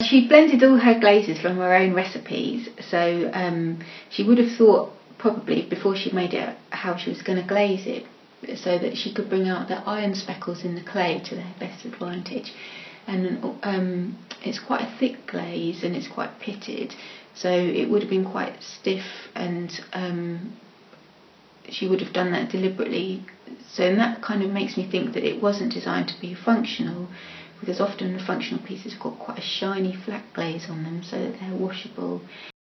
she blended all her glazes from her own recipes, so she would have thought probably before she made it how she was going to glaze it, so that she could bring out the iron speckles in the clay to their best advantage. And it's quite a thick glaze and it's quite pitted, so it would have been quite stiff, and she would have done that deliberately. So and that kind of makes me think that it wasn't designed to be functional, because often the functional pieces have got quite a shiny flat glaze on them so that they're washable.